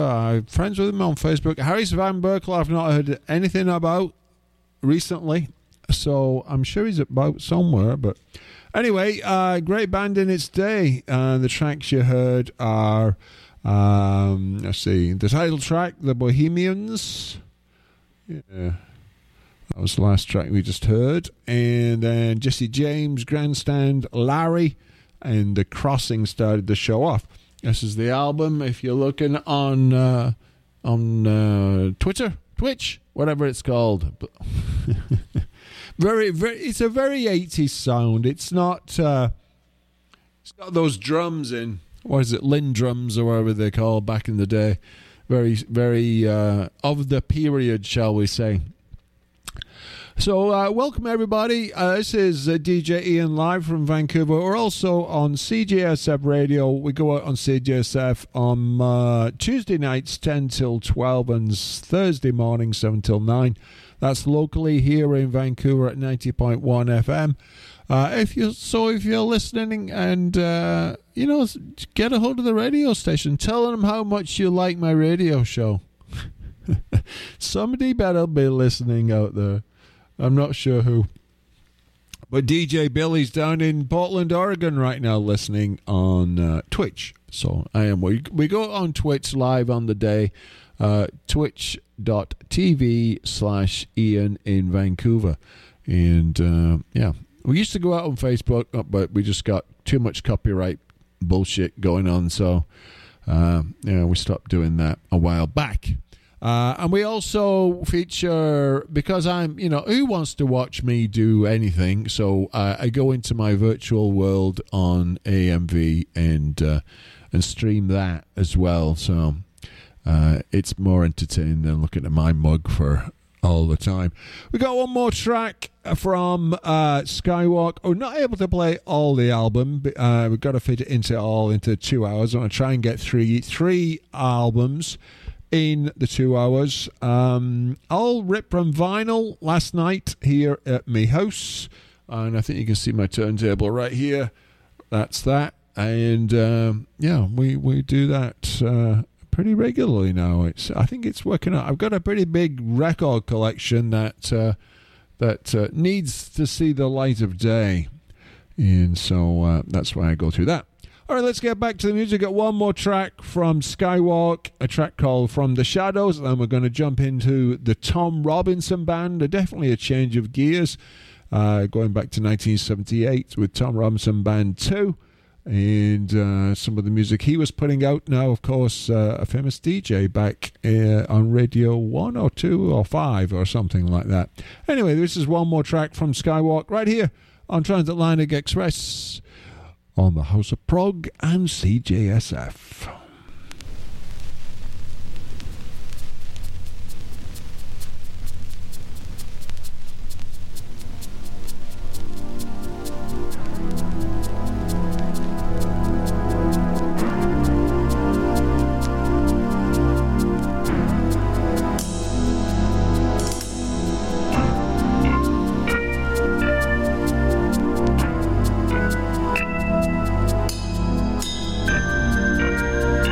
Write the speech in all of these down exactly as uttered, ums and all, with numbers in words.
I'm friends with him on Facebook. Harris Van Berkel, I've not heard anything about recently, so I'm sure he's about somewhere. But anyway, uh, great band in its day. Uh, the tracks you heard are, um, let's see, the title track, The Bohemians. Yeah. That was the last track we just heard. And then Jesse James, Grandstand, Larry, and The Crossing started the show off. This is the album. If you're looking on uh, on uh, Twitter, Twitch, whatever it's called. very, very. It's a very eighties sound. It's not. Uh, it's got those drums in. What is it? Linn drums or whatever they call back in the day. Very, very uh, of the period, shall we say. So, uh, welcome everybody. Uh, this is uh, D J Ian live from Vancouver. We're also on C J S F Radio. We go out on C J S F on uh, Tuesday nights, ten till twelve, and Thursday morning, seven till nine. That's locally here in Vancouver at ninety point one F M. Uh, if you so, if you're listening and uh, you know, get a hold of the radio station, tell them how much you like my radio show. Somebody better be listening out there. I'm not sure who. But D J Billy's down in Portland, Oregon right now listening on uh, Twitch. So I am. We, we go on Twitch live on the day. Uh, Twitch.tv slash Ian in Vancouver. And uh, yeah, we used to go out on Facebook, but we just got too much copyright bullshit going on. So uh, yeah, we stopped doing that a while back. Uh, and we also feature, because I'm, you know, who wants to watch me do anything? So uh, I go into my virtual world on A M V and uh, and stream that as well. So uh, it's more entertaining than looking at my mug for all the time. We got one more track from uh, Skywalk. Oh, not able to play all the album. But, uh, we've got to fit it into all into two hours. I'm going to try and get three three albums in the two hours. Um, all ripped from vinyl last night here at my house. And I think you can see my turntable right here. That's that. And um, yeah, we, we do that uh, pretty regularly now. It's I think it's working out. I've got a pretty big record collection that, uh, that uh, needs to see the light of day. And so uh, that's why I go through that. All right, let's get back to the music. Got one more track from Skywalk, a track called From the Shadows. And then we're going to jump into the Tom Robinson Band. Definitely a change of gears, uh, going back to nineteen seventy-eight with Tom Robinson Band two. And uh, some of the music he was putting out now, of course, uh, a famous D J back uh, on Radio one or two or five or something like that. Anyway, this is one more track from Skywalk right here on Transatlantic Express, on the House of Prog and C J S F. Thank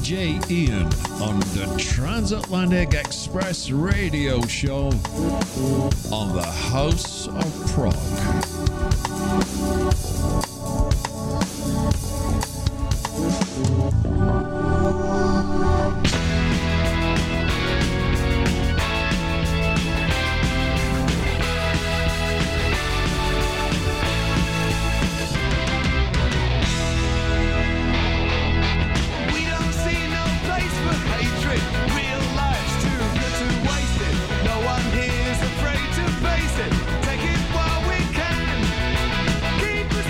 J Ian on the Transatlantic Express radio show on the House of Prog. Afraid to face it, take it while we can. Keep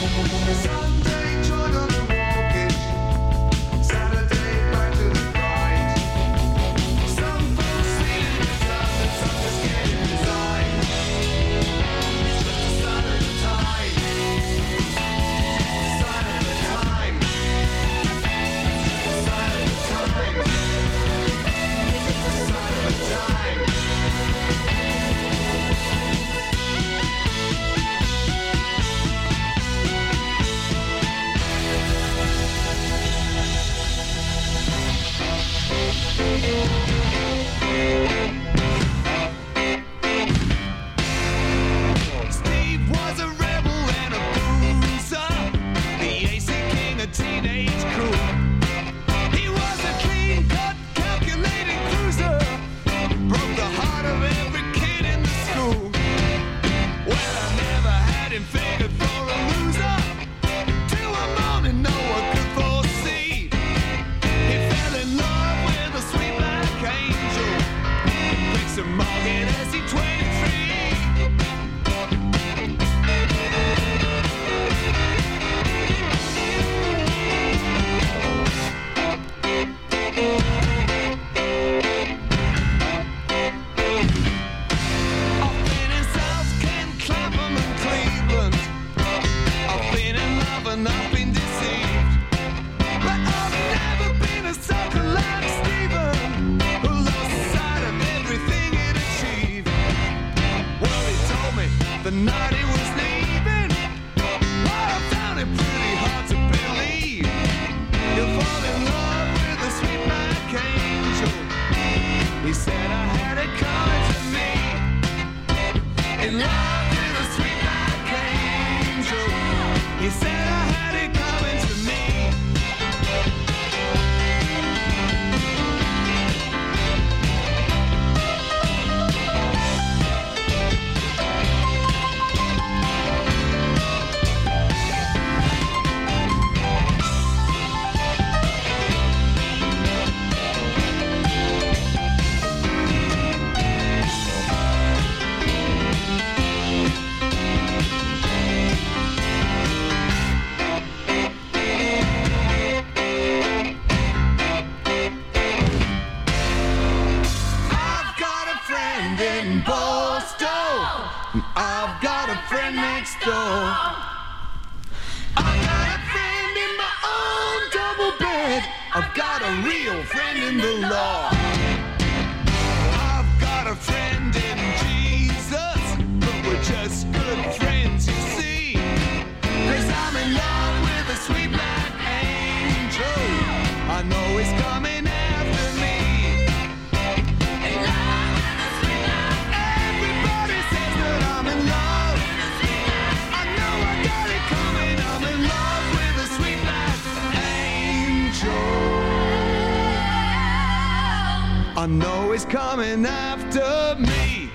I know he's coming after me.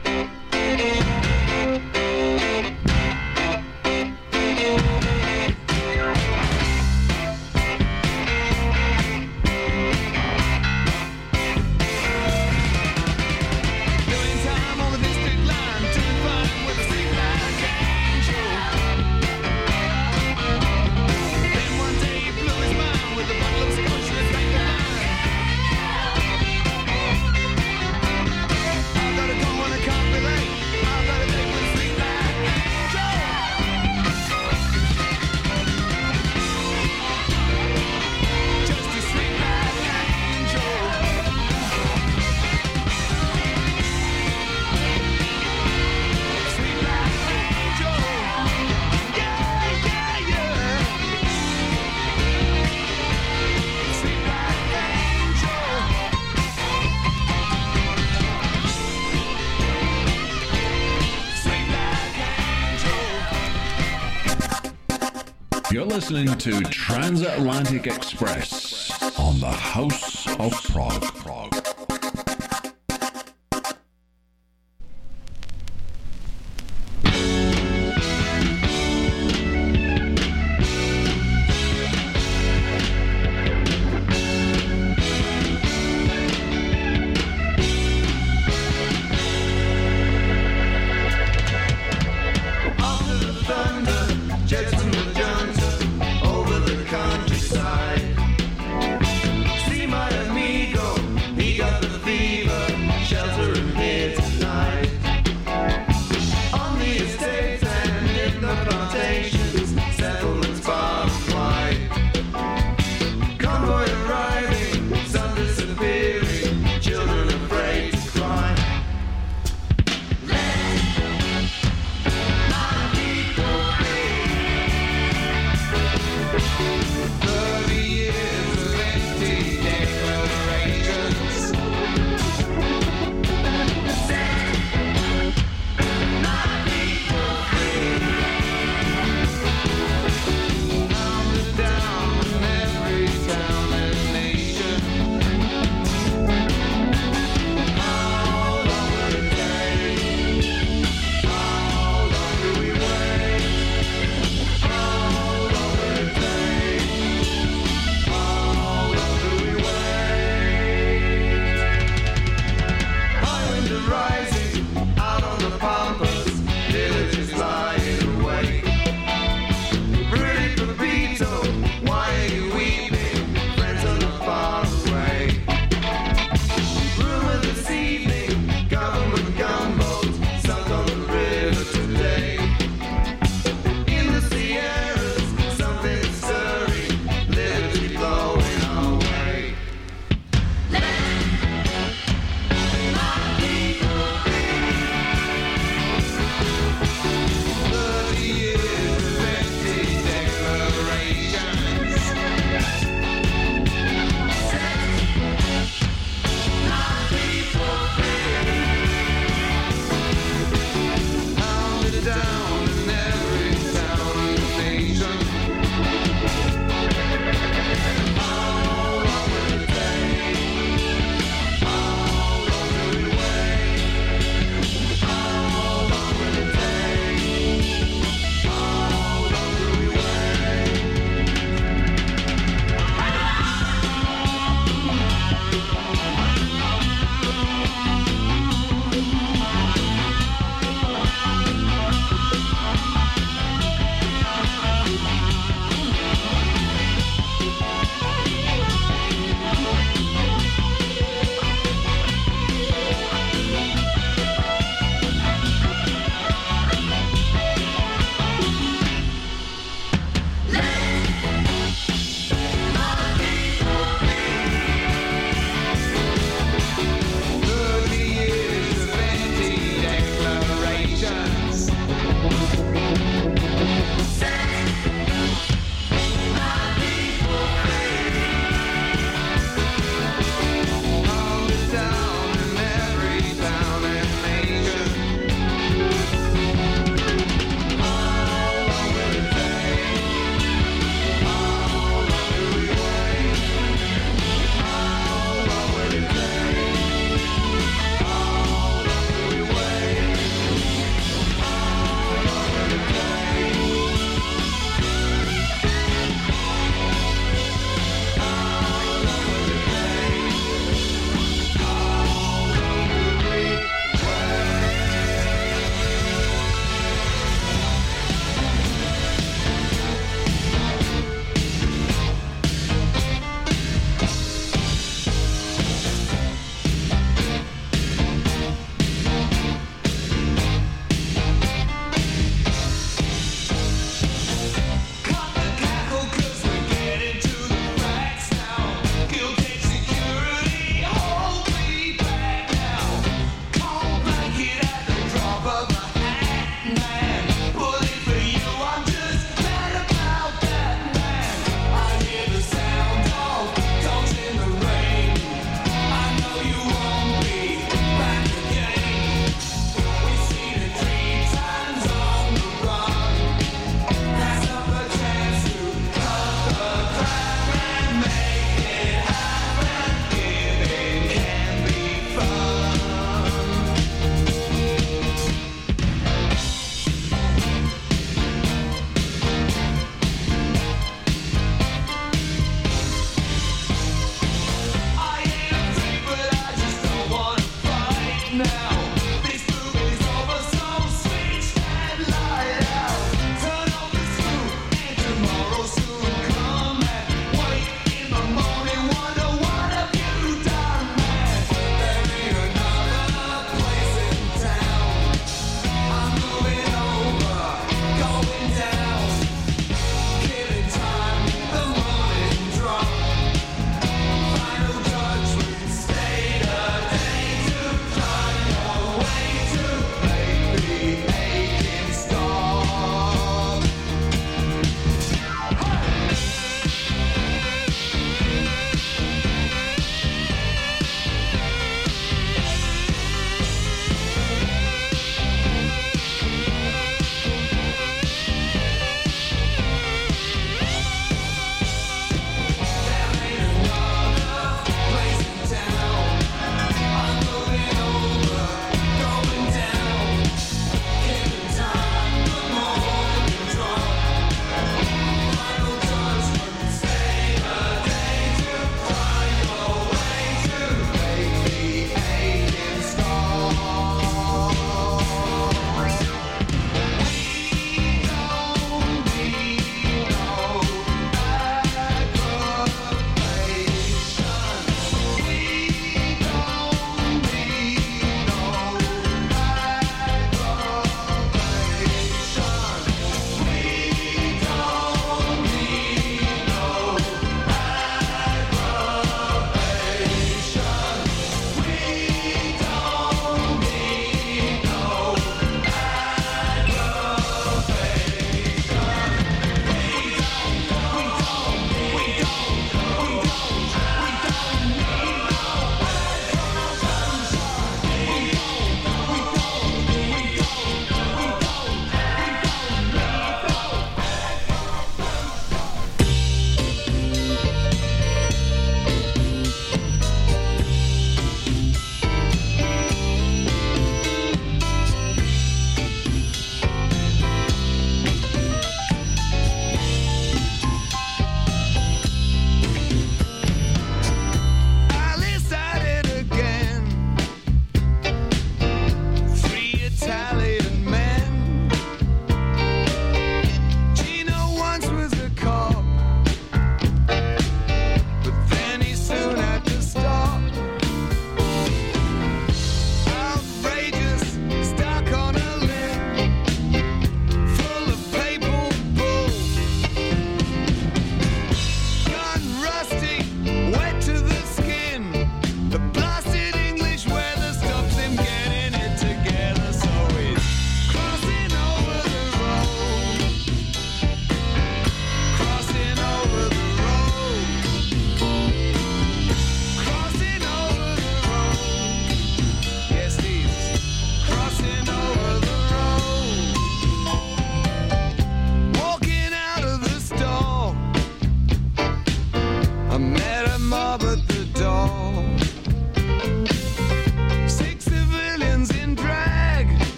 You're listening to Transatlantic Express on the House of Prog. Prog.